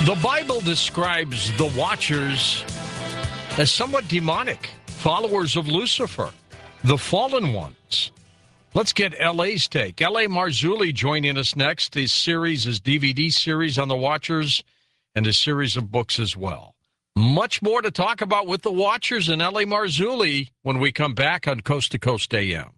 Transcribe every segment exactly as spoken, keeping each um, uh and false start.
The Bible describes the Watchers as somewhat demonic, followers of Lucifer, the fallen ones. Let's get L A's take. L A. Marzulli joining us next. His series, his D V D series on the Watchers, and a series of books as well. Much more to talk about with the Watchers and L A. Marzulli when we come back on Coast to Coast A M.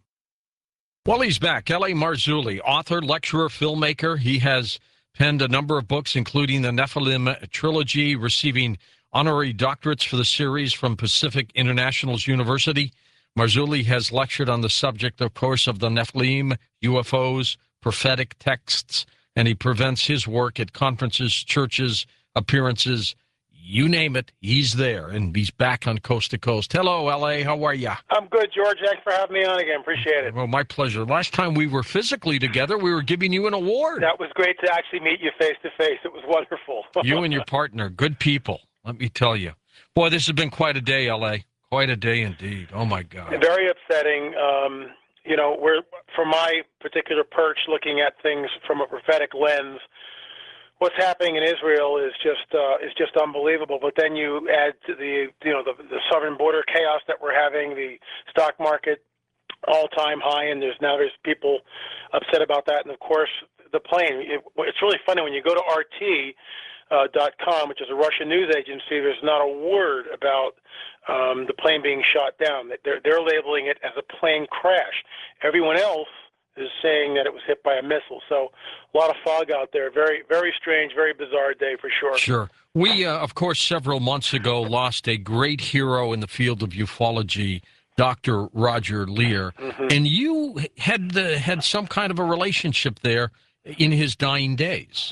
Well, he's back. L A. Marzulli, author, lecturer, filmmaker. He has penned a number of books, including the Nephilim trilogy, receiving honorary doctorates for the series from Pacific International's University. Marzulli has lectured on the subject, of course, of the Nephilim, U F Os, prophetic texts, and he presents his work at conferences, churches, appearances, you name it, he's there, and he's back on Coast to Coast. Hello, L A. How are you? I'm good, George. Thanks for having me on again. Appreciate it. Well, my pleasure. Last time we were physically together, we were giving you an award. That was great to actually meet you face to face. It was wonderful. You and your partner, good people, let me tell you. Boy, this has been quite a day, L A. Quite a day indeed. Oh, my God. Very upsetting. Um, you know, we're, from my particular perch, looking at things from a prophetic lens, what's happening in Israel is just uh, is just unbelievable. But then you add to the you know the, the southern border chaos that we're having, the stock market all-time high, and there's now there's people upset about that, and of course the plane. It, it's really funny when you go to R T dot com, which is a Russian news agency. There's not a word about um, the plane being shot down. They're they're labeling it as a plane crash. Everyone else is saying that it was hit by a missile. So a lot of fog out there. Very, very strange, very bizarre day for sure. Sure. We, uh, of course, several months ago lost a great hero in the field of ufology, Doctor Roger Leir. Mm-hmm. And you had the, had some kind of a relationship there in his dying days.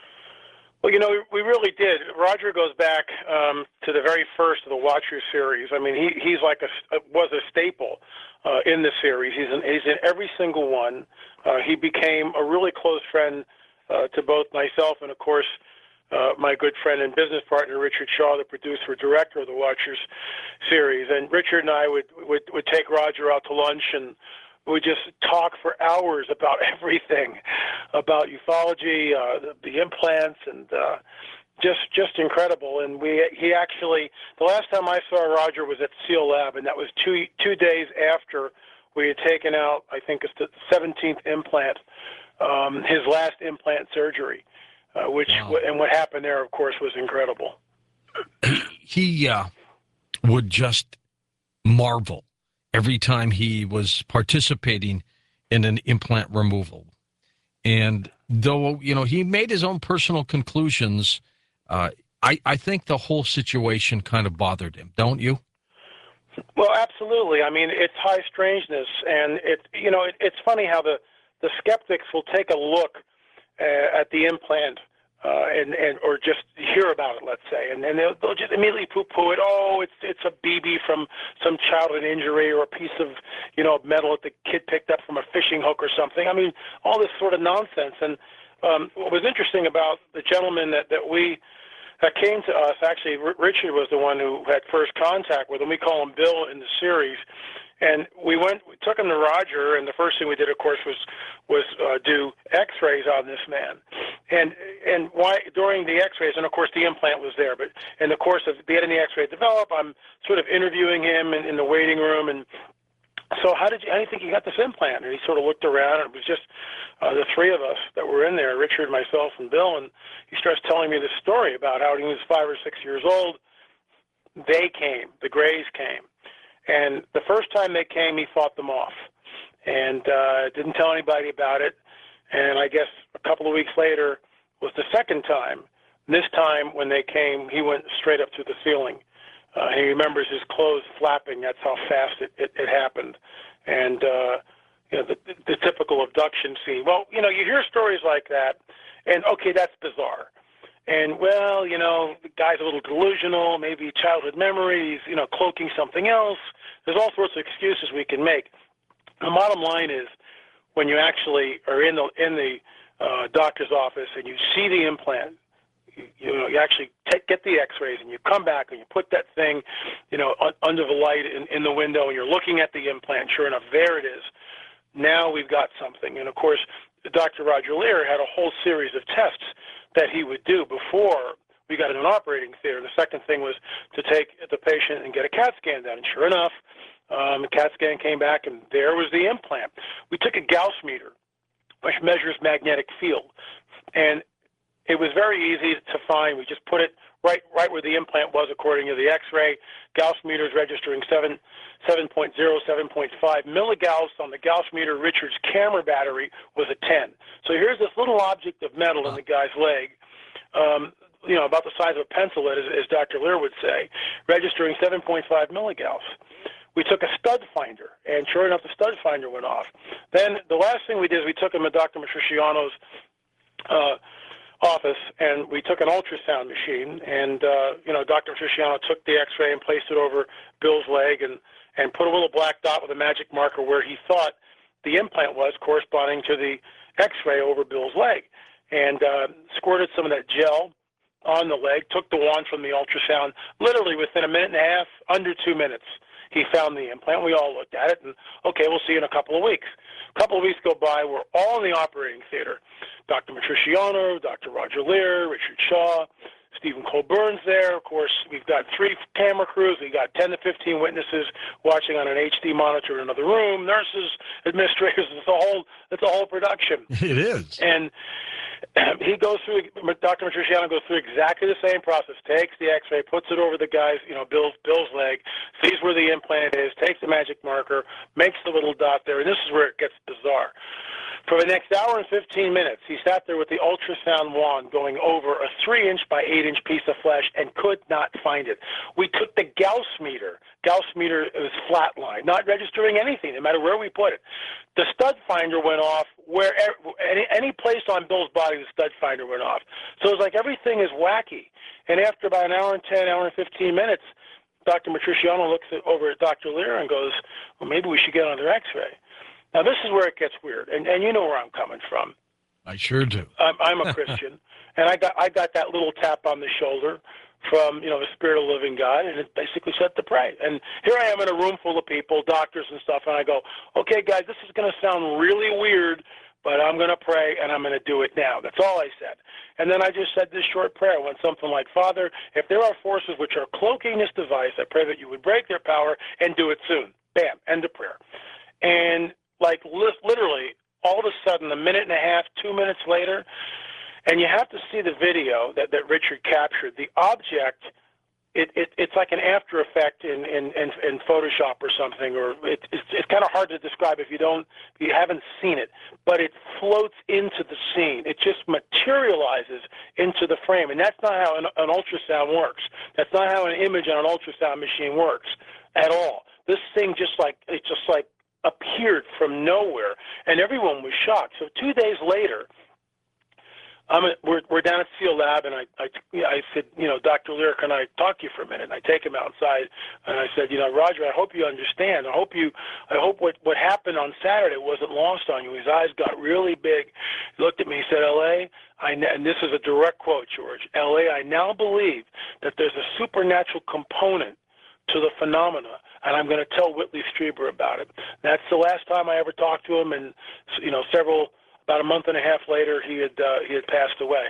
Well, you know, we really did. Roger goes back um, to the very first of the Watchers series. I mean, he he's like a was a staple uh, in the series. He's in he's in every single one. Uh, he became a really close friend uh, to both myself and, of course, uh, my good friend and business partner Richard Shaw, the producer director of the Watchers series. And Richard and I would would, would take Roger out to lunch, and we just talk for hours about everything, about ufology, uh, the, the implants, and uh, just just incredible. And we he actually, the last time I saw Roger was at SEAL Lab, and that was two two days after we had taken out, I think it's the seventeenth implant, um, his last implant surgery, uh, which wow. and what happened there, of course, was incredible. He uh, would just marvel every time he was participating in an implant removal. And though, you know, he made his own personal conclusions, uh, I, I think the whole situation kind of bothered him, don't you? Well, absolutely. I mean, it's high strangeness. And, it, you know, it, it's funny how the, the skeptics will take a look uh, at the implant Uh, and, and or just hear about it, let's say, and then they'll, they'll just immediately poo-poo it. Oh, it's it's a B B from some childhood injury or a piece of, you know, metal that the kid picked up from a fishing hook or something. I mean, all this sort of nonsense. And um, what was interesting about the gentleman that, that we that came to us, actually, R- Richard was the one who had first contact with him. We call him Bill in the series. And we went, we took him to Roger, and the first thing we did, of course, was was uh, do X-rays on this man. And and why during the X-rays, and of course the implant was there, but in the course of getting the X-ray developed, I'm sort of interviewing him in, in the waiting room. And so, how did you? How do you think you got this implant? And he sort of looked around, and it was just uh, the three of us that were in there, Richard, myself, and Bill. And he starts telling me this story about how when he was five or six years old, they came, the Greys came. And the first time they came, he fought them off and uh, didn't tell anybody about it. And I guess a couple of weeks later was the second time. This time when they came, he went straight up to the ceiling. Uh, he remembers his clothes flapping. That's how fast it, it, it happened. And, uh, you know, the, the typical abduction scene. Well, you know, you hear stories like that, and, okay, that's bizarre. And, well, you know, the guy's a little delusional, maybe childhood memories, you know, cloaking something else. There's all sorts of excuses we can make. The bottom line is when you actually are in the in the uh, doctor's office and you see the implant, you, you know, you actually take, get the X-rays and you come back and you put that thing, you know, un, under the light in, in the window and you're looking at the implant. Sure enough, there it is. Now we've got something. And, of course, Doctor Roger Leir had a whole series of tests that he would do before we got into an operating theater. The second thing was to take the patient and get a CAT scan done. And sure enough, um, the CAT scan came back, and there was the implant. We took a Gauss meter, which measures magnetic field, and it was very easy to find. We just put it right right where the implant was according to the X-ray. Gauss meters registering seven, seven point zero, seven point five milligauss on the Gauss meter. Richard's camera battery was a ten. So here's this little object of metal in the guy's leg, um, you know, about the size of a pencil, as, as Doctor Lear would say, registering seven point five milligauss. We took a stud finder, and sure enough, the stud finder went off. Then the last thing we did is we took him to Doctor Matriciano's uh, office, and we took an ultrasound machine, and, uh, you know, Doctor Matriciano took the X-ray and placed it over Bill's leg and, and put a little black dot with a magic marker where he thought the implant was, corresponding to the X-ray over Bill's leg, and uh, squirted some of that gel on the leg, took the wand from the ultrasound. Literally within a minute and a half, under two minutes, he found the implant. We all looked at it, and, okay, we'll see you in a couple of weeks. A couple of weeks go by. We're all in the operating theater. Doctor Matriciano, Doctor Roger Lear, Richard Shaw, Stephen Colburn's there. Of course, we've got three camera crews. We've got ten to fifteen witnesses watching on an H D monitor in another room, nurses, administrators. It's a whole, it's a whole production. It is. And he goes through, Doctor Matriciano goes through exactly the same process, takes the X-ray, puts it over the guy's, you know, Bill's, Bill's leg, sees where the implant is, takes the magic marker, makes the little dot there, and this is where it gets bizarre. For the next hour and fifteen minutes, he sat there with the ultrasound wand going over a three inch by eight inch piece of flesh and could not find it. We took the Gauss meter. Gauss meter was flatline, not registering anything, no matter where we put it. The stud finder went off where any, any place on Bill's body, the stud finder went off. So it was like everything is wacky. And after about an hour and ten, hour and fifteen minutes, Doctor Matriciano looks at, over at Doctor Lear and goes, well, maybe we should get another X-ray. Now, this is where it gets weird, and, and you know where I'm coming from. I sure do. I'm, I'm a Christian, and I got I got that little tap on the shoulder from, you know, the Spirit of the Living God, and it basically said to pray. And here I am in a room full of people, doctors and stuff, and I go, okay, guys, this is going to sound really weird, but I'm going to pray, and I'm going to do it now. That's all I said. And then I just said this short prayer. Went something like, Father, if there are forces which are cloaking this device, I pray that you would break their power and do it soon. Bam, end of prayer. And like li- literally, all of a sudden, a minute and a half, two minutes later, and you have to see the video that, that Richard captured. The object, it, it, it's like an after effect in, in, in, in Photoshop or something, or it, it's, it's kind of hard to describe if you don't, if you haven't seen it. But it floats into the scene. It just materializes into the frame, and that's not how an, an ultrasound works. That's not how an image on an ultrasound machine works at all. This thing just like it's just like. appeared from nowhere, and everyone was shocked. So two days later, I'm a, we're, we're down at Seal Lab, and I, I, I said, you know, Doctor Lear, can I talk to you for a minute? And I take him outside, and I said, you know, Roger, I hope you understand. I hope you, I hope what, what happened on Saturday wasn't lost on you. His eyes got really big. He looked at me, he said, L A, I, and this is a direct quote, George, L A, I now believe that there's a supernatural component to the phenomena, and I'm going to tell Whitley Strieber about it. That's the last time I ever talked to him, and, you know, several, about a month and a half later, he had uh, he had passed away.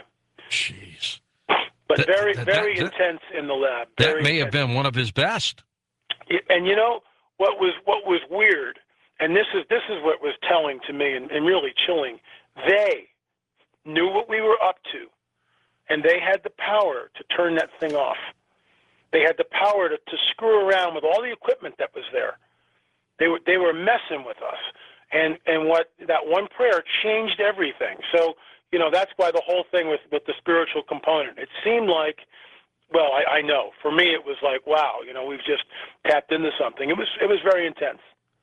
Jeez. But That- very, that- very that- intense in the lab. That Very may have intense. been one of his best. And you know what was what was weird, and this is this is what was telling to me, and, and really chilling. They knew what we were up to, and they had the power to turn that thing off. They had the power to, to screw around with all the equipment that was there. They were they were messing with us, and and what that one prayer changed everything. So you know that's why the whole thing with with the spiritual component. It seemed like, well, I, I know for me it was like, wow, you know, we've just tapped into something. It was it was very intense.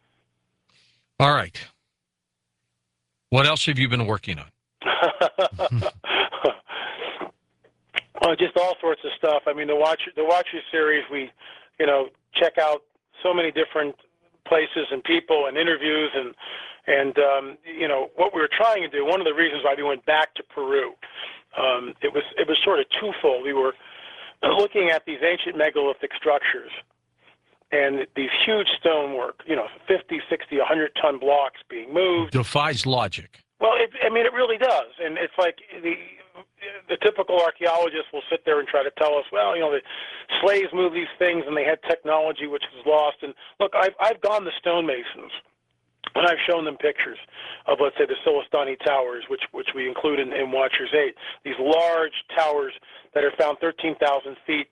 All right. What else have you been working on? Well, just all sorts of stuff. I mean, the Watcher, the Watcher series, we, you know, check out so many different places and people and interviews and, and um, you know, what we were trying to do, one of the reasons why we went back to Peru, um, it was it was sort of twofold. We were looking at these ancient megalithic structures and these huge stonework, you know, fifty, sixty, one hundred ton blocks being moved. Defies logic. Well, it, I mean, it really does. And it's like the the typical archaeologist will sit there and try to tell us, well, you know, the slaves moved these things and they had technology which was lost. And look, I've, I've gone to stonemasons, and I've shown them pictures of, let's say, the Silistani Towers, which which we include in, in Watchers eight, these large towers that are found thirteen thousand feet,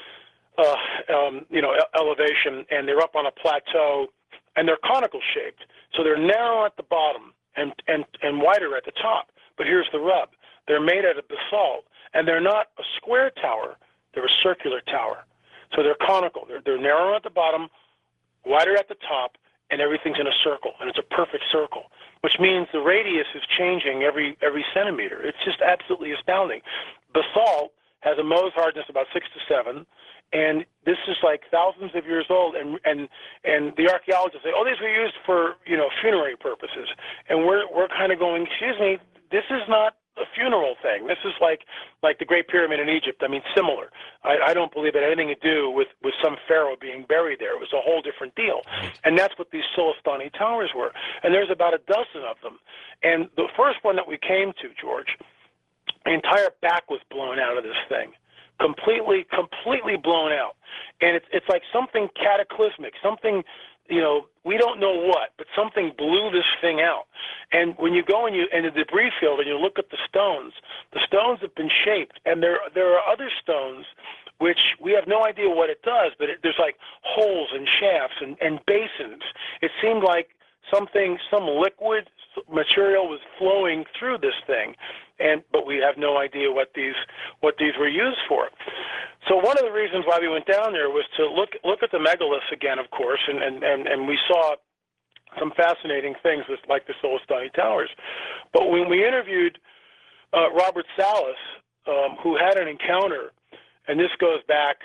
uh, um, you know, elevation, and they're up on a plateau, and they're conical shaped. So they're narrow at the bottom and, and, and wider at the top. But here's the rub. They're made out of basalt, and they're not a square tower. They're a circular tower. So they're conical. They're, they're narrow at the bottom, wider at the top, and everything's in a circle, and it's a perfect circle, which means the radius is changing every every centimeter. It's just absolutely astounding. Basalt has a Mohs hardness about six to seven, and this is like thousands of years old. And and and the archaeologists say, oh, these were used for, you know, funerary purposes, and we're we're kind of going, excuse me, this is not a funeral thing. This is like like the Great Pyramid in Egypt. I mean, similar. I, I don't believe it had anything to do with, with some pharaoh being buried there. It was a whole different deal. And that's what these Silistani towers were. And there's about a dozen of them. And the first one that we came to, George, the entire back was blown out of this thing. Completely, completely blown out. And it's it's like something cataclysmic, something, you know, we don't know what, but something blew this thing out. And when you go and you in the debris field and you look at the stones, the stones have been shaped, and there there are other stones which we have no idea what it does, but it, there's like holes and shafts and, and basins. It seemed like something, some liquid material was flowing through this thing, and but we have no idea what these what these were used for. So one of the reasons why we went down there was to look look at the megaliths again, of course, and and, and, and we saw some fascinating things with, like the Silistani Towers. But when we interviewed uh, Robert Salas, um, who had an encounter, and this goes back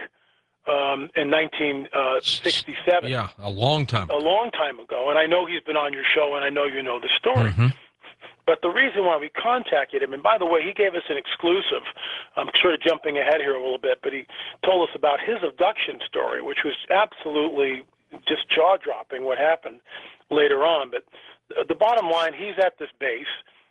um, in nineteen sixty-seven. Yeah, a long time. A long time ago, and I know he's been on your show, and I know you know the story. Mm-hmm. But the reason why we contacted him, and by the way, he gave us an exclusive. I'm sort of jumping ahead here a little bit, but he told us about his abduction story, which was absolutely just jaw-dropping what happened later on. But the bottom line, he's at this base,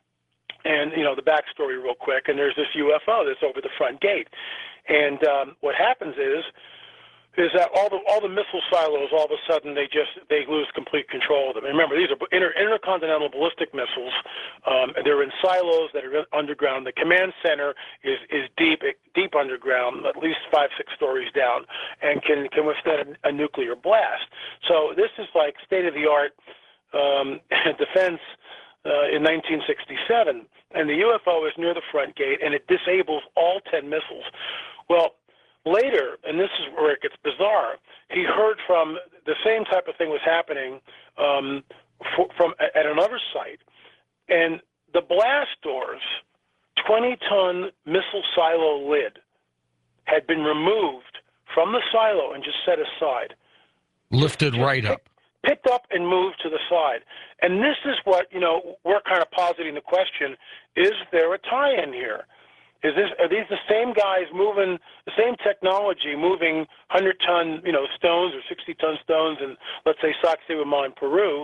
and, you know, the backstory real quick, and there's this U F O that's over the front gate. And um, what happens is, is that all the all the missile silos, all of a sudden they just they lose complete control of them. And remember, these are inter, intercontinental ballistic missiles. Um, and they're in silos that are underground. The command center is is deep deep underground, at least five six stories down, and can can withstand a, a nuclear blast. So this is like state of the art um, defense uh, in nineteen sixty-seven. And the U F O is near the front gate, and it disables all ten missiles. Well, later, and this is where it gets bizarre, he heard from the same type of thing was happening um, for, from at another site, and the blast doors, twenty-ton missile silo lid, had been removed from the silo and just set aside. Lifted just right pick, up. Picked up and moved to the side. And this is what, you know, we're kind of positing the question, is there a tie-in here? Is this, are these the same guys moving, the same technology, moving hundred-ton, you know, stones or sixty-ton stones in, let's say, Sacsayhuaman in Peru,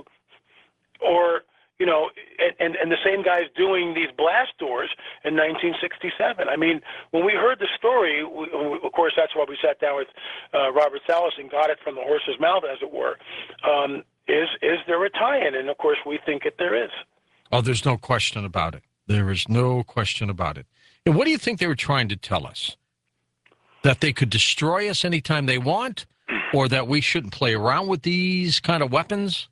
or, you know, and, and the same guys doing these blast doors in nineteen sixty-seven? I mean, when we heard the story, we, of course, that's why we sat down with uh, Robert Salas and got it from the horse's mouth, as it were. Um, is is there a tie-in? And, of course, we think that there is. Oh, there's no question about it. There is no question about it. And what do you think they were trying to tell us? That they could destroy us anytime they want, or that we shouldn't play around with these kind of weapons?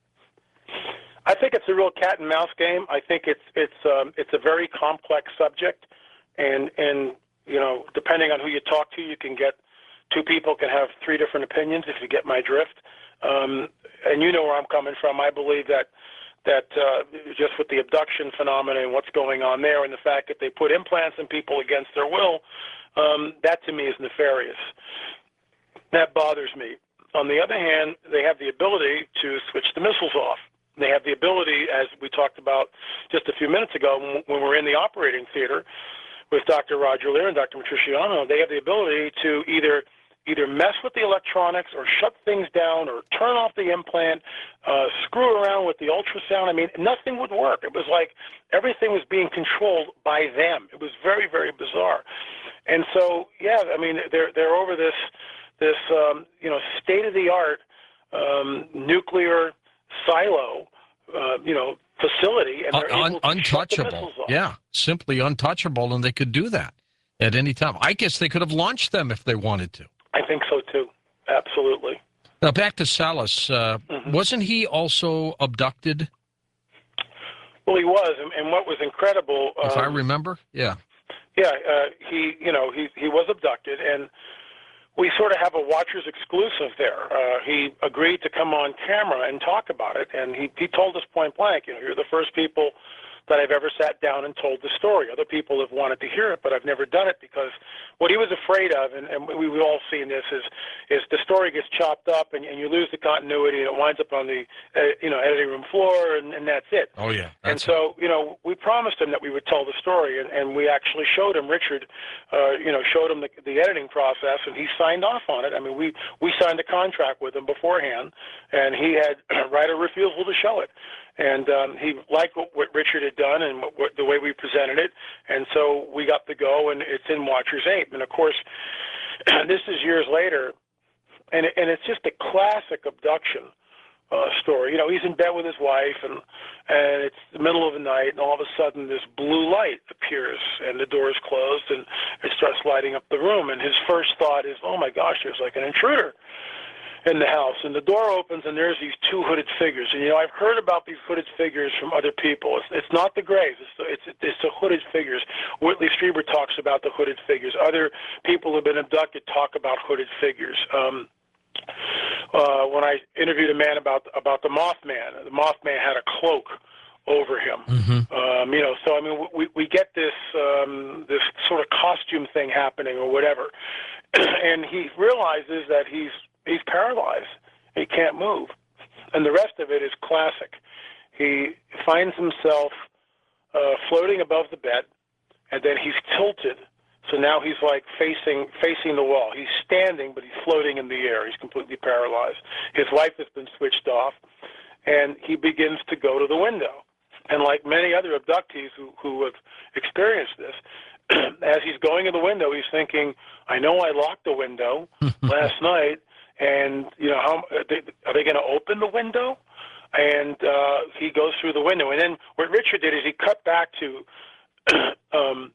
I think it's a real cat and mouse game. I think it's it's um, it's a very complex subject, and and you know, depending on who you talk to, you can get two people can have three different opinions. If you get my drift, um, and you know where I'm coming from. I believe that. that uh, just with the abduction phenomenon and what's going on there, and the fact that they put implants in people against their will, um, that to me is nefarious. That bothers me. On the other hand, they have the ability to switch the missiles off. They have the ability, as we talked about just a few minutes ago when, when we were in the operating theater with Doctor Roger Leir and Doctor Matriciano, they have the ability to either either mess with the electronics or shut things down or turn off the implant, uh, screw around with the ultrasound. I mean, nothing would work. It was like everything was being controlled by them. It was very, very bizarre. And so, yeah, I mean, they're they're over this this um, you know state-of-the-art um, nuclear silo, uh, you know, facility, and they're Un- able to untouchable. shut the missiles off. Yeah, simply untouchable, and they could do that at any time. I guess they could have launched them if they wanted to. I think so too. Absolutely. Now back to Salas. Uh, mm-hmm. Wasn't he also abducted? Well, he was, and, and what was incredible, um, if I remember, yeah, yeah, uh, he, you know, he he was abducted, and we sort of have a Watchers exclusive there. Uh, he agreed to come on camera and talk about it, and he he told us point blank, you know, you're the first people that I've ever sat down and told the story. Other people have wanted to hear it, but I've never done it because what he was afraid of, and, and we, we've all seen this, is is the story gets chopped up and, and you lose the continuity and it winds up on the uh, you know editing room floor and, and that's it. Oh yeah. And so you know we promised him that we would tell the story, and, and we actually showed him. Richard, uh, you know, showed him the, the editing process, and he signed off on it. I mean, we we signed a contract with him beforehand, and he had right of refusal to show it. And um, he liked what, what Richard had done and what, what, the way we presented it, and so we got to go, and it's in Watchers eight. And, of course, this is years later, and, it, and it's just a classic abduction uh, story. You know, he's in bed with his wife, and, and it's the middle of the night, and all of a sudden this blue light appears, and the door is closed, and it starts lighting up the room. And his first thought is, oh, my gosh, there's like an intruder in the house, and the door opens, and there's these two hooded figures. And you know, I've heard about these hooded figures from other people. It's, it's not the Greys; it's the, it's, it's the hooded figures. Whitley Strieber talks about the hooded figures. Other people who've been abducted talk about hooded figures. Um, uh, when I interviewed a man about about the Mothman, the Mothman had a cloak over him. Mm-hmm. Um, you know, so I mean, we we get this um, this sort of costume thing happening or whatever, and he realizes that he's He's paralyzed. He can't move. And the rest of it is classic. He finds himself uh, floating above the bed, and then he's tilted. So now he's like facing facing the wall. He's standing, but he's floating in the air. He's completely paralyzed. His wife has been switched off, and he begins to go to the window. And like many other abductees who, who have experienced this, as he's going in the window, he's thinking, I know I locked the window last night, and, you know, how are they, are they going to open the window? And uh, he goes through the window. And then what Richard did is he cut back to, um,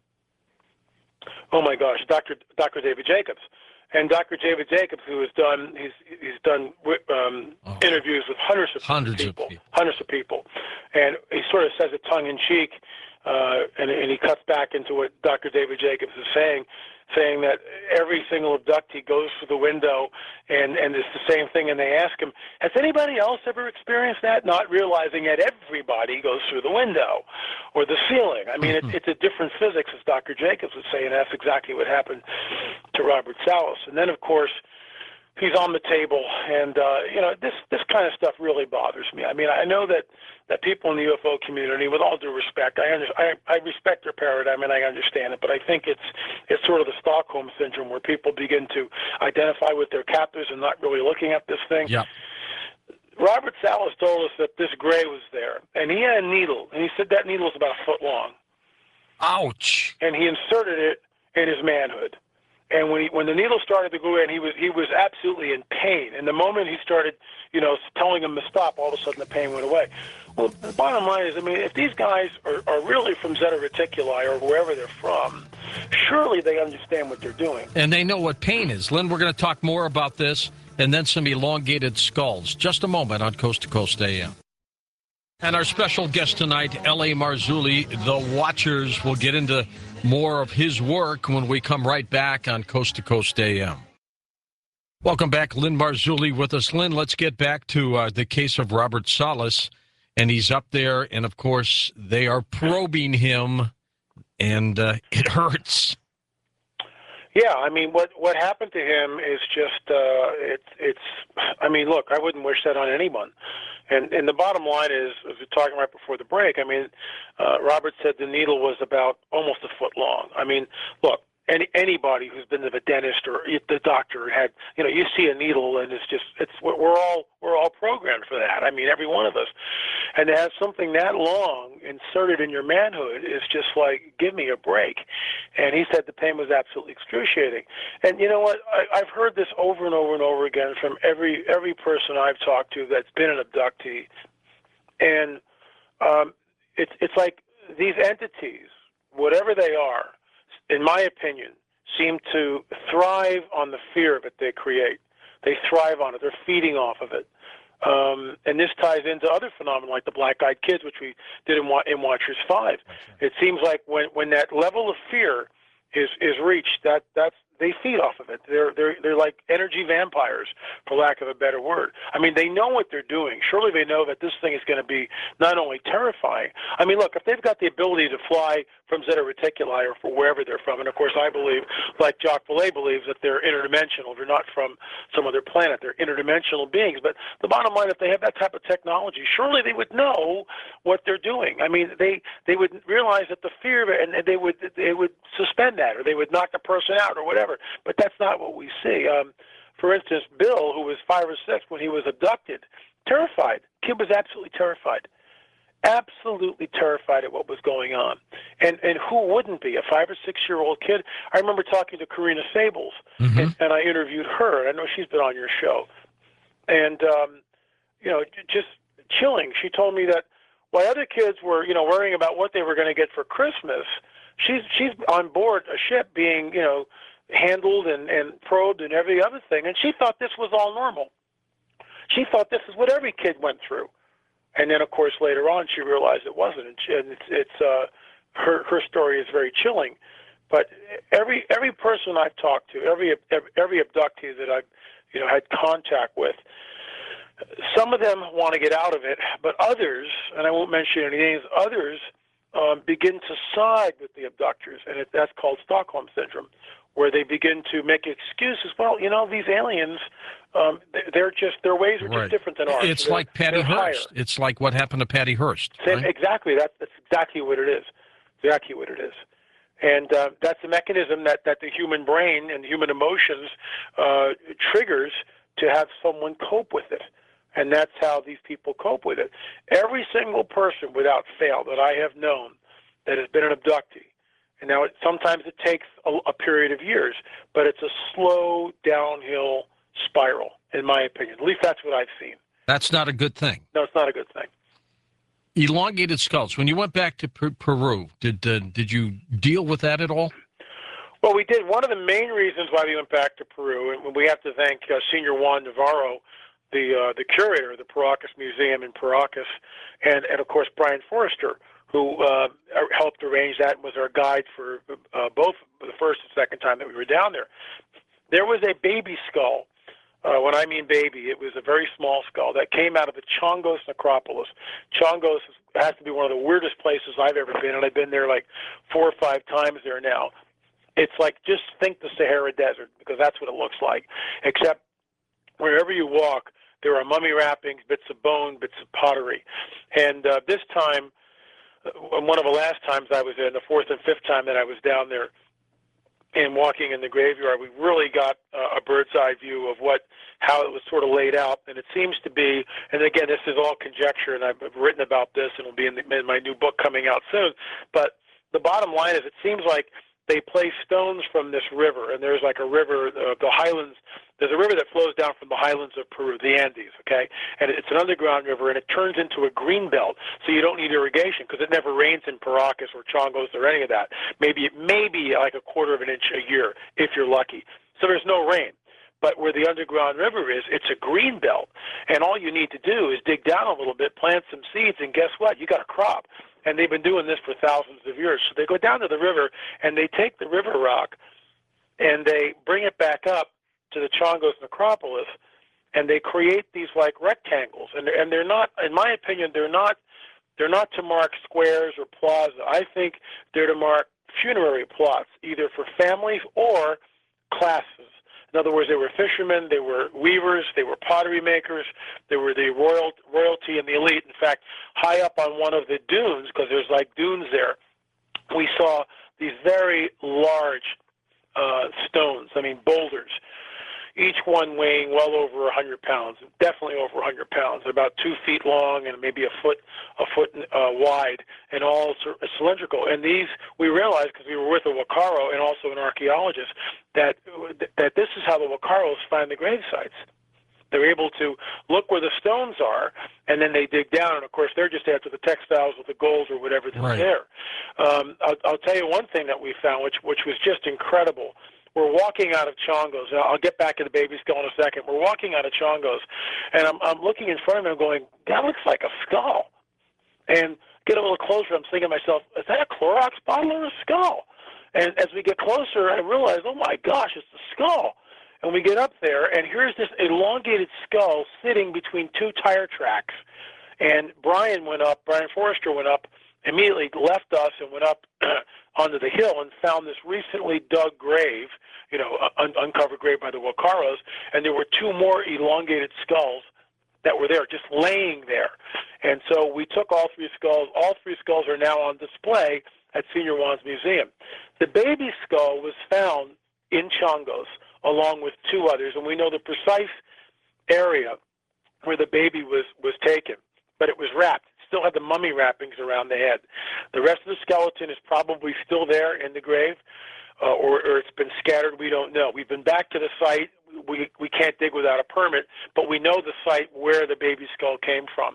oh, my gosh, Doctor Doctor David Jacobs. And Doctor David Jacobs, who has done, he's, he's done um, oh. interviews with hundreds of hundreds people, of people, hundreds of people. And he sort of says it tongue-in-cheek, uh, and, and he cuts back into what Doctor David Jacobs is saying, saying that every single abductee goes through the window, and, and it's the same thing, and they ask him, has anybody else ever experienced that? Not realizing that everybody goes through the window or the ceiling. I mean, mm-hmm. it, it's a different physics, as Doctor Jacobs was saying. That's exactly what happened to Robert Salas. And then, of course, he's on the table, and, uh, you know, this, this kind of stuff really bothers me. I mean, I know that, that people in the U F O community, with all due respect, I, under, I, I respect their paradigm and I understand it, but I think it's it's sort of the Stockholm Syndrome where people begin to identify with their captors and not really looking at this thing. Yeah. Robert Salas told us that this gray was there, and he had a needle, and he said that needle was about a foot long. Ouch. And he inserted it in his manhood. And when he, when the needle started to go in, he was he was absolutely in pain. And the moment he started, you know, telling him to stop, all of a sudden the pain went away. Well, the bottom line is, I mean, if these guys are, are really from Zeta Reticuli or wherever they're from, surely they understand what they're doing. And they know what pain is. Lynn, we're going to talk more about this and then some elongated skulls. Just a moment on Coast to Coast A M. And our special guest tonight, L A. Marzulli, The Watchers. We'll get into more of his work when we come right back on Coast to Coast A M. Welcome back, Lynn Marzulli with us. Lynn, let's get back to uh, the case of Robert Salas. And he's up there, and, of course, they are probing him, and uh, it hurts. Yeah, I mean, what what happened to him is just, uh, it's, it's, I mean, look, I wouldn't wish that on anyone. And and the bottom line is, as we were talking right before the break, I mean, uh, Robert said the needle was about almost a foot long. I mean, look, any anybody who's been to the dentist or the doctor had, you know, you see a needle and it's just it's we're all we're all programmed for that. I mean, every one of us, and to have something that long inserted in your manhood is just like, give me a break. And he said the pain was absolutely excruciating. And you know what? I, I've heard this over and over and over again from every every person I've talked to that's been an abductee, and um, it's it's like these entities, whatever they are, in my opinion, seem to thrive on the fear that they create. They thrive on it. They're feeding off of it. Um, and this ties into other phenomena like the black-eyed kids, which we did in, in Watchers five. It seems like when, when that level of fear is, is reached, that that's they feed off of it. They're they're they're like energy vampires, for lack of a better word. I mean, they know what they're doing. Surely they know that this thing is going to be not only terrifying. I mean, look, if they've got the ability to fly from Zeta Reticuli or from wherever they're from, and of course I believe, like Jacques Vallée believes, that they're interdimensional. They're not from some other planet. They're interdimensional beings. But the bottom line, if they have that type of technology, surely they would know what they're doing. I mean, they they would realize that the fear of it, and they would they would suspend that, or they would knock the person out, or whatever. But that's not what we see. Um, for instance, Bill, who was five or six when he was abducted, terrified. Kid was absolutely terrified. Absolutely terrified at what was going on. And and who wouldn't be? A five or six-year-old kid. I remember talking to Karina Sables, mm-hmm. and, and I interviewed her. I know she's been on your show. And, um, you know, just chilling. She told me that while other kids were, you know, worrying about what they were going to get for Christmas, she's she's on board a ship being, you know, handled and, and probed and every other thing, and she thought this was all normal. She thought this is what every kid went through. And then, of course, later on, she realized it wasn't, and, she, and it's, it's uh, her her story is very chilling. But every every person I've talked to, every every, every abductee that I've you know had contact with, some of them want to get out of it, but others, and I won't mention any names, others um, begin to side with the abductors, and it, that's called Stockholm Syndrome, where they begin to make excuses. Well, you know, these aliens, um, they're just, their ways are just right. different than ours. It's they're, like Patty Hearst. Higher. It's like what happened to Patty Hearst. Same, right? Exactly. That, that's exactly what it is. Exactly what it is. And uh, that's a mechanism that, that the human brain and human emotions uh, triggers to have someone cope with it. And that's how these people cope with it. Every single person, without fail, that I have known that has been an abductee, and now it, sometimes it takes a, a period of years, but it's a slow downhill spiral, in my opinion. At least that's what I've seen. That's not a good thing. No, it's not a good thing. Elongated skulls. When you went back to per- Peru, did uh, did you deal with that at all? Well, we did. One of the main reasons why we went back to Peru, and we have to thank uh, Senior Juan Navarro, the uh, the curator of the Paracas Museum in Paracas, and, and of course Brian Forrester, who uh, helped arrange that and was our guide for uh, both the first and second time that we were down there. There was a baby skull. Uh, when I mean baby, it was a very small skull that came out of the Chongos necropolis. Chongos has to be one of the weirdest places I've ever been, and I've been there like four or five times there now. It's like, just think the Sahara Desert, because that's what it looks like, except wherever you walk, there are mummy wrappings, bits of bone, bits of pottery. And uh, this time, one of the last times I was there, and the fourth and fifth time that I was down there and walking in the graveyard, we really got uh, a bird's eye view of what, how it was sort of laid out. And it seems to be, and again, this is all conjecture, and I've written about this, and it'll be in, the, in my new book coming out soon. But the bottom line is, it seems like they place stones from this river, and there's like a river, uh, the highlands. There's a river that flows down from the highlands of Peru, the Andes, okay? And it's an underground river, and it turns into a green belt, so you don't need irrigation because it never rains in Paracas or Chongos or any of that. Maybe maybe like a quarter of an inch a year if you're lucky. So there's no rain. But where the underground river is, it's a green belt, and all you need to do is dig down a little bit, plant some seeds, and guess what? You got a crop. And they've been doing this for thousands of years. So they go down to the river, and they take the river rock, and they bring it back up to the Chongos necropolis, and they create these like rectangles. And and they're not, in my opinion, they're not they're not to mark squares or plaza. I think they're to mark funerary plots, either for families or classes. In other words, they were fishermen, they were weavers, they were pottery makers, they were the royal, royalty and the elite. In fact, high up on one of the dunes, because there's like dunes there, we saw these very large uh, stones. I mean, boulders. Each one weighing well over one hundred pounds, definitely over one hundred pounds, about two feet long and maybe a foot a foot uh, wide, and all cylindrical. And these, we realized, because we were with a Wakaro and also an archaeologist, that that this is how the Wakaros find the grave sites. They're able to look where the stones are, and then they dig down. And, of course, they're just after the textiles with the gold or whatever that's right. there. Um, I'll, I'll tell you one thing that we found, which which was just incredible. We're walking out of Chongo's. I'll get back to the baby skull in a second. We're walking out of Chongo's, and I'm, I'm looking in front of me and going, that looks like a skull. And get a little closer, I'm thinking to myself, is that a Clorox bottle or a skull? And as we get closer, I realize, oh, my gosh, it's the skull. And we get up there, and here's this elongated skull sitting between two tire tracks. And Brian went up, Brian Forrester went up, immediately left us and went up onto the hill and found this recently dug grave, you know, un- uncovered grave by the Wakaros, and there were two more elongated skulls that were there, just laying there. And so we took all three skulls. All three skulls are now on display at Senior Wan's Museum. The baby skull was found in Chongo's, along with two others, and we know the precise area where the baby was, was taken, but it was wrapped. Still had the mummy wrappings around the head. The rest of the skeleton is probably still there in the grave, uh, or, or it's been scattered. We don't know. We've been back to the site. We we can't dig without a permit, but we know the site where the baby skull came from.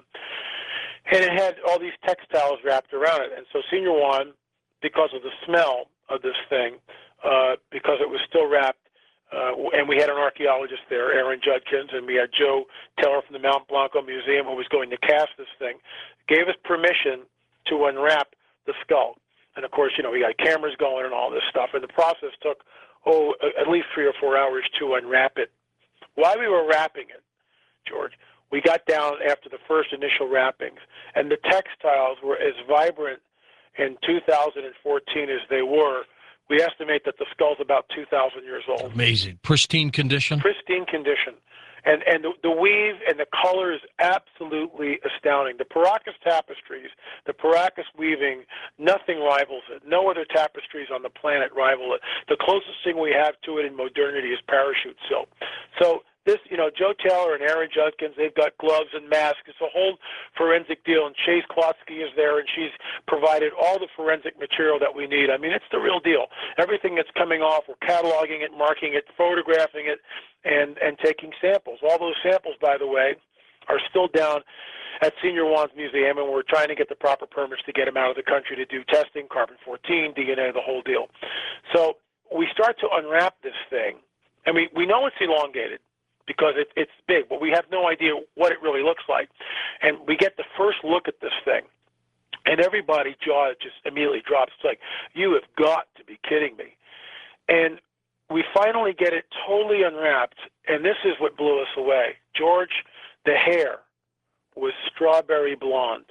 And it had all these textiles wrapped around it. And so Senior Wan, because of the smell of this thing, uh, because it was still wrapped, Uh, and we had an archaeologist there, Aaron Judkins, and we had Joe Teller from the Mount Blanco Museum who was going to cast this thing, gave us permission to unwrap the skull. And, of course, you know, we got cameras going and all this stuff, and the process took, oh, at least three or four hours to unwrap it. While we were wrapping it, George, we got down after the first initial wrappings, and the textiles were as vibrant in two thousand fourteen as they were. We estimate that the skull's about two thousand years old. Amazing. Pristine condition? Pristine condition. And and the, the weave and the color is absolutely astounding. The Paracas tapestries, the Paracas weaving, nothing rivals it. No other tapestries on the planet rival it. The closest thing we have to it in modernity is parachute silk. So this, you know, Joe Taylor and Aaron Judkins, they've got gloves and masks. It's a whole forensic deal, and Chase Klotsky is there, and she's provided all the forensic material that we need. I mean, it's the real deal. Everything that's coming off, we're cataloging it, marking it, photographing it, and, and taking samples. All those samples, by the way, are still down at Senior Wan's Museum, and we're trying to get the proper permits to get them out of the country to do testing, carbon fourteen, D N A, the whole deal. So we start to unwrap this thing, and we, we know it's elongated, because it, it's big, but we have no idea what it really looks like. And we get the first look at this thing, and everybody's jaw just immediately drops. It's like, you have got to be kidding me. And we finally get it totally unwrapped, and this is what blew us away. George, the hair was strawberry blonde.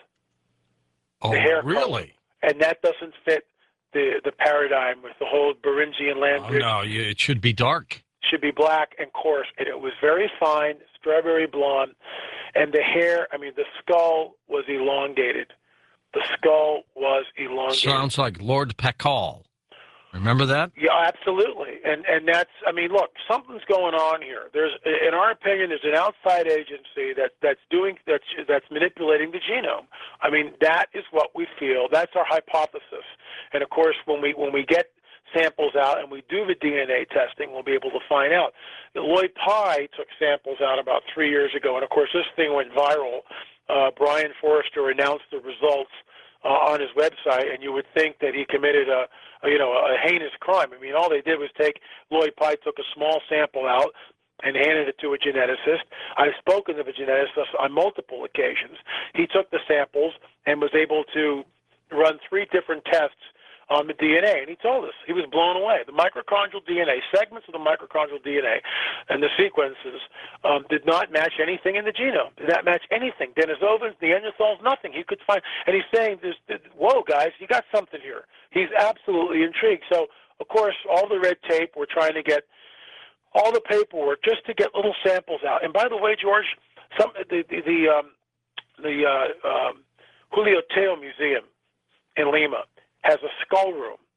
Oh, the hair really? color. And that doesn't fit the, the paradigm with the whole Beringian land Oh, bridge. no, you, it should be dark. Should be black and coarse, and it was very fine, strawberry blonde, and the hair, I mean, the skull was elongated. The skull was elongated. Sounds like Lord Pakal. Remember that? Yeah, absolutely. And and that's, I mean, look, something's going on here. There's, in our opinion, there's an outside agency that that's doing that's that's manipulating the genome. I mean, that is what we feel. That's our hypothesis. And of course, when we when we get samples out and we do the D N A testing, we'll be able to find out. Lloyd Pye took samples out about three years ago, and of course, this thing went viral. Uh, Brian Forrester announced the results uh, on his website, and you would think that he committed a, a you know a heinous crime. I mean, all they did was take Lloyd Pye took a small sample out and handed it to a geneticist. I've spoken to the geneticist on multiple occasions. He took the samples and was able to run three different tests on the D N A, and he told us he was blown away. The mitochondrial D N A, segments of the mitochondrial D N A and the sequences um, did not match anything in the genome, did not match anything. Denisovans, Neanderthals, nothing. He could find, and he's saying, this, whoa, guys, you got something here. He's absolutely intrigued. So, of course, all the red tape, we're trying to get all the paperwork just to get little samples out. And by the way, George, some the the, the, um, the uh, um, Julio Teo Museum in Lima has a skull room,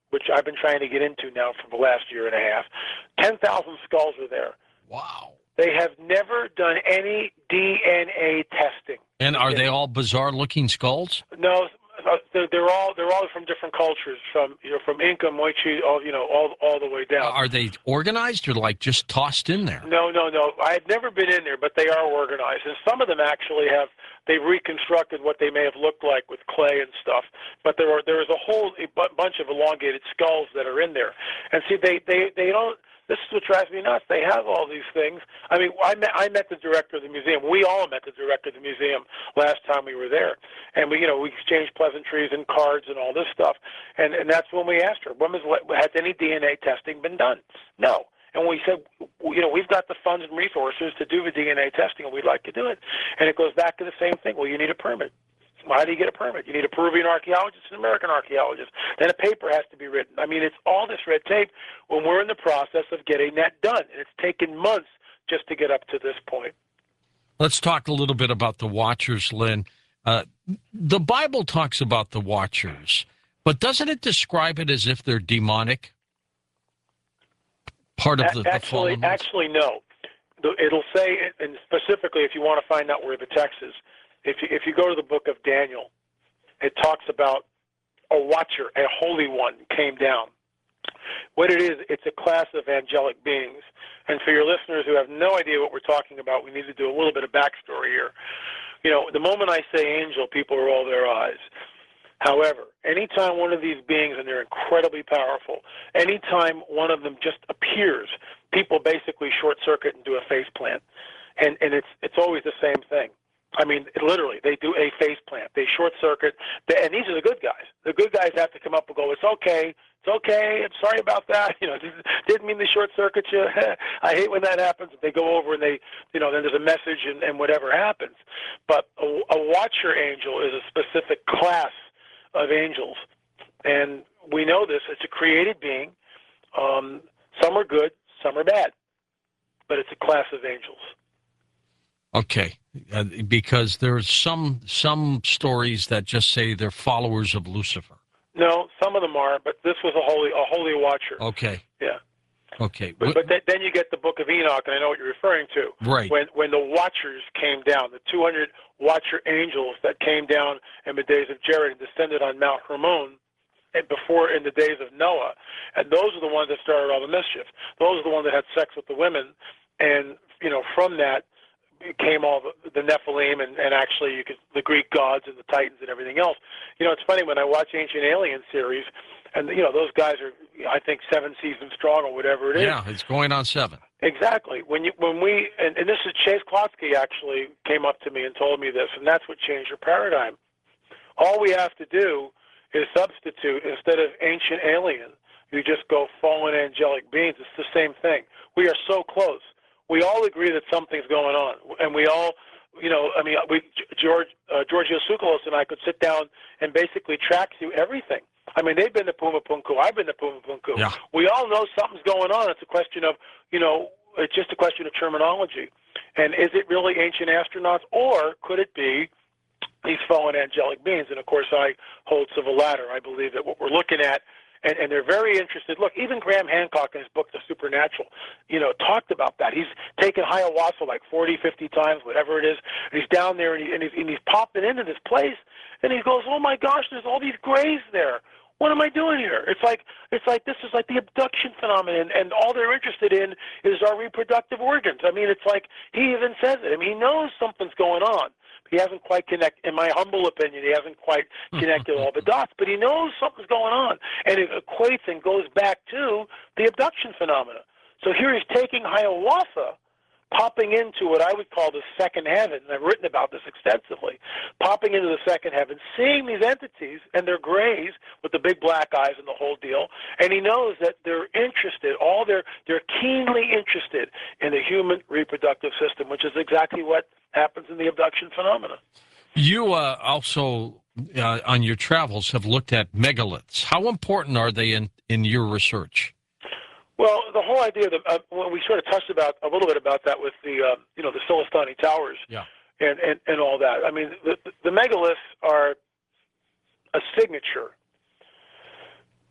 which I've been trying to get into now for the last year and a half. ten thousand skulls are there. Wow. They have never done any D N A testing. And are they all bizarre-looking skulls? No, uh, they're, they're all they're all from different cultures, from you know from Inca, Moichi, all you know all all the way down. Are they organized or like just tossed in there? No, no, no. I've never been in there, but they are organized, and some of them actually have they've reconstructed what they may have looked like with clay and stuff. But there are there is a whole a bunch of elongated skulls that are in there, and see they they they don't. This is what drives me nuts. They have all these things. I mean, I met, I met the director of the museum. We all met the director of the museum last time we were there, and we, you know, we exchanged pleasantries and cards and all this stuff. And and that's when we asked her, when was has any D N A testing been done? No. And we said, you know, we've got the funds and resources to do the D N A testing, and we'd like to do it. And it goes back to the same thing. Well, you need a permit. How do you get a permit? You need a Peruvian archaeologist and an American archaeologist. Then a paper has to be written. I mean, it's all this red tape when we're in the process of getting that done. And it's taken months just to get up to this point. Let's talk a little bit about the Watchers, Lynn. Uh, the Bible talks about the Watchers, but doesn't it describe it as if they're demonic? Part of the, the actually, fallen ones? Actually, no. It'll say, and specifically if you want to find out where the text is, If you, if you go to the book of Daniel, it talks about a watcher, a holy one came down. What it is, it's a class of angelic beings. And for your listeners who have no idea what we're talking about, we need to do a little bit of backstory here. You know, the moment I say angel, people roll their eyes. However, anytime one of these beings, and they're incredibly powerful, anytime one of them just appears, people basically short circuit and do a face plant. And, and it's, it's always the same thing. I mean, literally, they do a face plant. They short circuit, they, and these are the good guys. The good guys have to come up and go, "It's okay, it's okay. I'm sorry about that. You know, didn't mean to short circuit you. I hate when that happens." They go over and they, you know, then there's a message and, and whatever happens. But a, a watcher angel is a specific class of angels, and we know this. It's a created being. Um, some are good, some are bad, but it's a class of angels. Okay, uh, because there's some some stories that just say they're followers of Lucifer. No, some of them are, but this was a holy a holy watcher. Okay. Yeah. Okay. But, but th- then you get the Book of Enoch, and I know what you're referring to. Right. When when the watchers came down, the two hundred watcher angels that came down in the days of Jared and descended on Mount Hermon, and before in the days of Noah, and those are the ones that started all the mischief. Those are the ones that had sex with the women, and you know from that came all the, the Nephilim and, and actually you could, the Greek gods and the Titans and everything else. You know, it's funny when I watch Ancient Alien series, and you know those guys are, I think, seven seasons strong or whatever it is. Yeah, it's going on seven. Exactly. When you when we and, and this is Chase Klotsky actually came up to me and told me this, and that's what changed your paradigm. All we have to do is substitute instead of Ancient Alien, you just go fallen angelic beings. It's the same thing. We are so close. We all agree that something's going on, and we all, you know, I mean, we, George, uh, Giorgio Tsoukalos and I could sit down and basically track through everything. I mean, they've been to Puma Punku. I've been to Puma Punku. Yeah. We all know something's going on. It's a question of, you know, it's just a question of terminology. And is it really ancient astronauts, or could it be these fallen angelic beings? And, of course, I hold to the latter. I believe that what we're looking at, And, and they're very interested. Look, even Graham Hancock in his book, The Supernatural, you know, talked about that. He's taken ayahuasca like forty, fifty times, whatever it is. And he's down there, and, he, and, he's, and he's popping into this place, and he goes, "Oh, my gosh, there's all these grays there. What am I doing here?" It's like it's like this is like the abduction phenomenon, and all they're interested in is our reproductive organs. I mean, it's like he even says it. I mean, he knows something's going on. He hasn't quite connected, in my humble opinion, he hasn't quite connected all the dots, but he knows something's going on, and it equates and goes back to the abduction phenomena. So here he's taking ayahuasca, popping into what I would call the second heaven, and I've written about this extensively, popping into the second heaven, seeing these entities, and they're grays with the big black eyes and the whole deal, and he knows that they're interested, all they're, they're keenly interested in the human reproductive system, which is exactly what happens in the abduction phenomena. You uh, also, uh, on your travels, have looked at megaliths. How important are they in, in your research? Well, the whole idea that uh, well, we sort of touched about a little bit about that with the uh, you know the Silastani towers, yeah, and, and and all that. I mean, the, the megaliths are a signature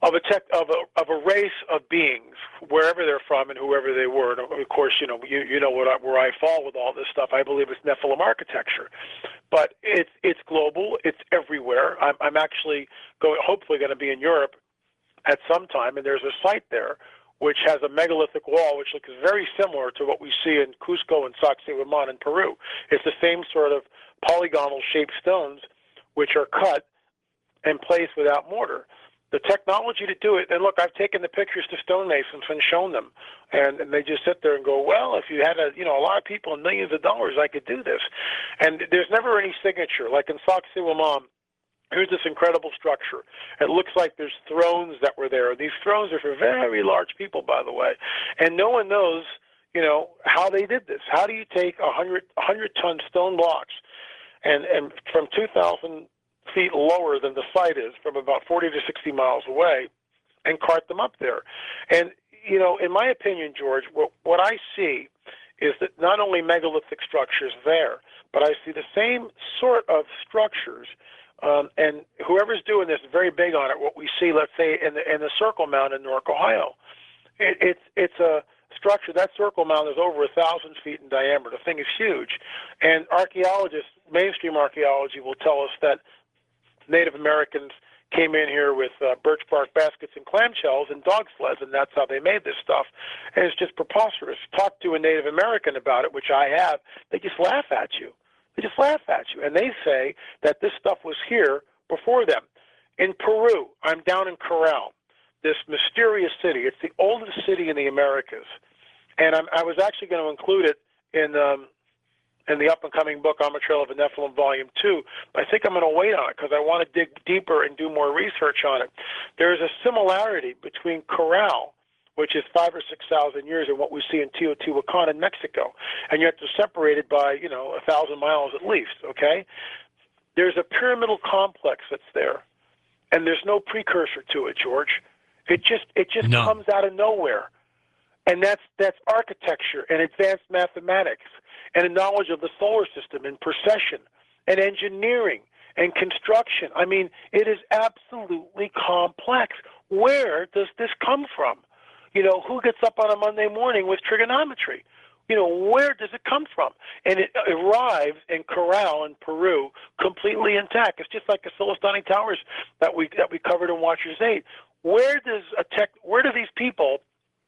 of a tech of a of a race of beings, wherever they're from and whoever they were. And of course, you know you you know what I, where I fall with all this stuff. I believe it's Nephilim architecture, but it's it's global. It's everywhere. I'm I'm actually going, hopefully going to be in Europe at some time, and there's a site there which has a megalithic wall which looks very similar to what we see in Cusco and Sacsayhuaman in Peru. It's the same sort of polygonal shaped stones which are cut and placed without mortar. The technology to do it, and look, I've taken the pictures to stonemasons and shown them, and, and they just sit there and go, well, if you had a, you know, a lot of people and millions of dollars, I could do this. And there's never any signature. Like in Sacsayhuaman, here's this incredible structure. It looks like there's thrones that were there. These thrones are for very large people, by the way, and no one knows, you know, how they did this. How do you take a hundred, hundred ton stone blocks and, and from two thousand feet lower than the site is, from about forty to sixty miles away, and cart them up there? And, you know, in my opinion, George, what, what I see is that not only megalithic structures there, but I see the same sort of structures, um, and whoever's doing this is very big on it. What we see, let's say, in the, in the Circle Mound in Newark, Ohio, it, it's, it's a structure. That Circle Mound is over a thousand feet in diameter. The thing is huge. And archaeologists, mainstream archaeology, will tell us that Native Americans came in here with uh, birch bark baskets and clamshells and dog sleds, and that's how they made this stuff. And it's just preposterous. Talk to a Native American about it, which I have, they just laugh at you. They just laugh at you. And they say that this stuff was here before them. In Peru, I'm down in Corral, this mysterious city. It's the oldest city in the Americas. And I'm, I was actually going to include it in um, in the up-and-coming book, On the Trail of the Nephilim, Volume two. But I think I'm going to wait on it because I want to dig deeper and do more research on it. There is a similarity between Corral, which is five or six thousand years, and what we see in Teotihuacan in Mexico. And yet they're separated by, you know, a thousand miles at least, okay? There's a pyramidal complex that's there, and there's no precursor to it, George. It just it just no. comes out of nowhere. And that's that's architecture and advanced mathematics and a knowledge of the solar system and precession and engineering and construction. I mean, it is absolutely complex. Where does this come from? You know, who gets up on a Monday morning with trigonometry? You know, where does it come from? And it arrives in Corral in Peru completely intact. It's just like the Silestani Towers that we that we covered in Watchers eight. Where does a tech? Where do these people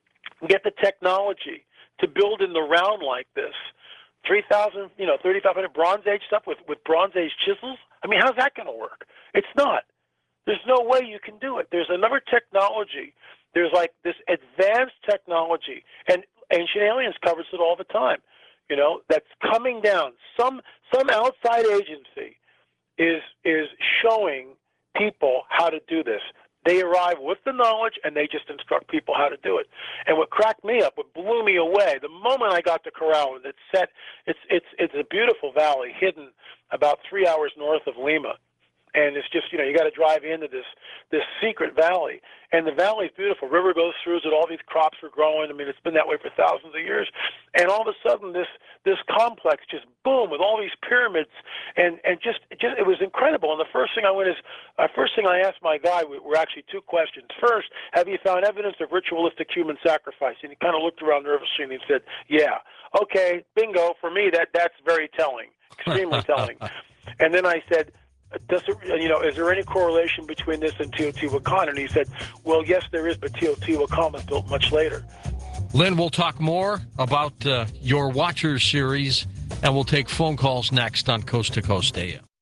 get the technology to build in the round like this? three thousand, you know, thirty-five hundred Bronze Age stuff with, with Bronze Age chisels? I mean, how's that going to work? It's not. There's no way you can do it. There's another technology. There's like this advanced technology, and Ancient Aliens covers it all the time, you know, that's coming down. Some some outside agency is is showing people how to do this. They arrive with the knowledge, and they just instruct people how to do it. And what cracked me up, what blew me away, the moment I got to Corral, and it's set, it's it's it's a beautiful valley hidden about three hours north of Lima. And it's just, you know, you got to drive into this this secret valley. And the valley's beautiful. River goes through it. All these crops are growing. I mean, it's been that way for thousands of years. And all of a sudden, this this complex just boom with all these pyramids, and and just just it was incredible. And the first thing I went is, uh, first thing I asked my guy were actually two questions. First, have you found evidence of ritualistic human sacrifice? And he kind of looked around nervously and he said, yeah. Okay, bingo. For me, that that's very telling, extremely telling. And then I said, Does it, you know, is there any correlation between this and Teotihuacan? And he said, well, yes, there is, but Teotihuacan was built much later. Lynn, we'll talk more about uh, your Watchers series, and we'll take phone calls next on Coast to Coast A M.